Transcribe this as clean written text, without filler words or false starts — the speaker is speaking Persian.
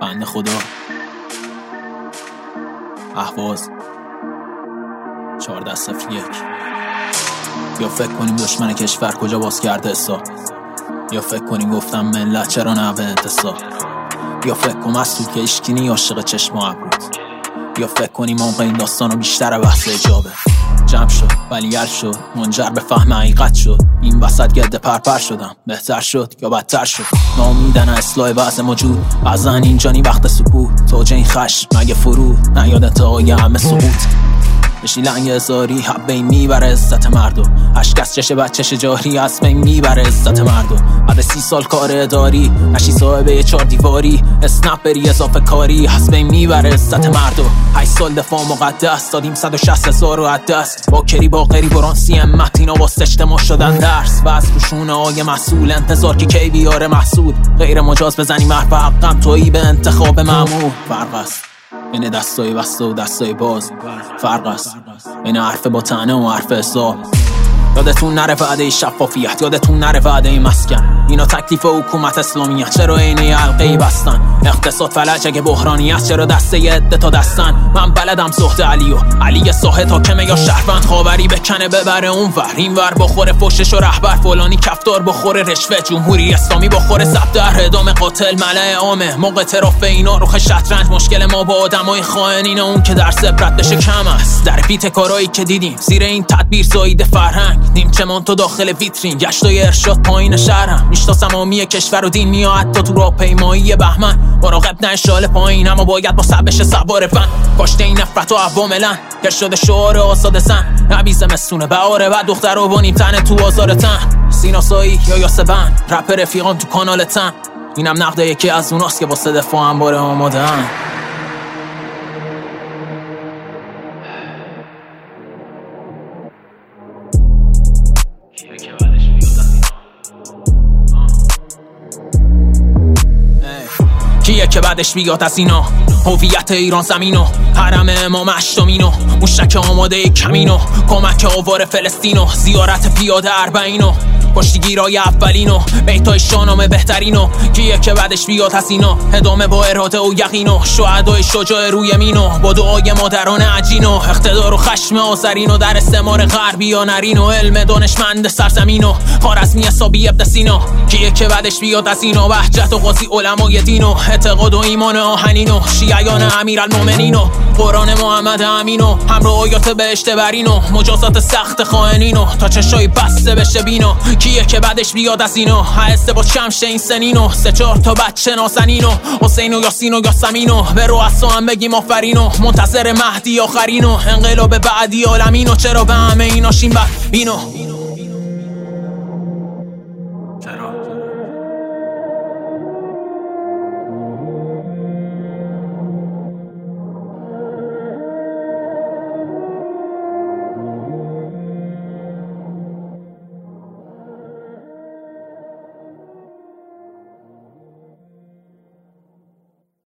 بنده خدا. اهواز 1401. یا فکر کنیم دشمن کشور کجا باز کرده حساب، یا فکر کنیم گفتم ملت چرا نه به انتصاب، یا فکر کنیم مسئول که اشکینی عاشق چشم و ابروت، یا فکر کنیم عمق این داستانو بیشتر بحث اجابه. جمع شد ولی یر شد، منجر به فهم حقیقت شد. این وسط گرد پرپر شدم، بهتر شد یا بدتر شد. ناامیدن اصلاح وضع موجود، بعضن اینجانی وقت سکوت. توجه این خشم مگه فرود، نیاد انتهای همه سقوط. بشی لنگ هزاری حبه این میبره عزت مردم. عشق از چش بچش جاری از بین میبره عزت مردم. بعد 30 سال کار اداری نشی صاحبه یه 4 دیواری، اسنپ بری اضافه کاری از بین میبره عزت مردم. 8 سال دفاع مقدس دادیم 160,000 رو از دست. با کری باقری برانسی همت اینا واسه اجتماع شدن درس. و از روشونه های مسئول انتظار که کی بیاره محصول. غیر مجاز بزنی مرف حقم تویی به انتخاب معمول. فرق است بین دستای بسته و دستای باز، فرق است بین حرف با طعنه و حرف حساب. یادتون نره وعده شفافیت، یادتون نره وعده مسکن. اینا تکلیف حکومت اسلامیت، چرا عینه حلقه‌ای بستن؟ اقتصاد فلج اگه بحرانیت، چرا دسته یه عده تا دستن؟ من بلدم زهد علی ساحت حاکمه یا شهروند خاوری بکنه ببره اونور اینور. بخوره فوشش و رهبر فلانی کفتار بخوره رشوه. جمهوری اسلامی بخوره ثبت اعدام قاتل ملأ عامه. موقع اعتراف اینا روخ شطرنج. مشکل ما با آدمای خائنین اون که در عبرت بشه کم است. در پیت کارایی که دیدیم زیر این تدبیر زایید فرهنگ. نیمچمان تو داخل ویترین، گشتای ارشاد پایین شهرم. میشناسم عامی کشور و دین میاد حتی تو راهپیمایی بهمن. مراقب نه اشال پایین اما باید با سبش سوار فن. کاشته این نفرت و عواملن که شده شعار آزاد زن. نبیز مسونه بهاره و دختر رو بانیم تنه تو آزار تن. سیناسایی یا یاسبن رپ رفیقان تو کانال تن. اینم نقده یکی از اوناست که واسه دفاع هم باره آماده هن. کیه که بعدش بیاد از اینا؟ هویت ایران زمینو، حرم امام هشتمینو، موشک آماده کمینو، کمک آوار فلسطینو، زیارت پیاده اربعینو، کشتیگیرای اولینو، بیتای شاهنامه بهترینو. کیه که بعدش بیاد از اینا؟ ادامه با اراده و یقینو، شهدای شجاع روی مینو، با دعای مادران عجینو، اقتدار و خشم آذرینو، در استعمار غربی یا نرینو، علم دانشمند سرزمینو، خوارزمی حسابی ابن سینا. کیه که بعدش بیاد از اینا؟ وحجت و قاضی علمای دینو، اعتقاد و ایمان آهنینو، شیعیان امیرالمومنینو، قرآن محمد امینو، همراه آیات بهشت برینو، مجازات سخت خائنینو، تا چشای بسته بشه بینو. کیه که بعدش بیاد از اینا؟ هسته با شمش این سنینو، 3-4 تا بچه نازنینو، حسین و یاسین و یاسمینو، به رؤسا هم بگیم آفرینو، منتظر مهدی آخرینو، انقلاب بعدی عالمینو. چرا به همه اینا شین بینو؟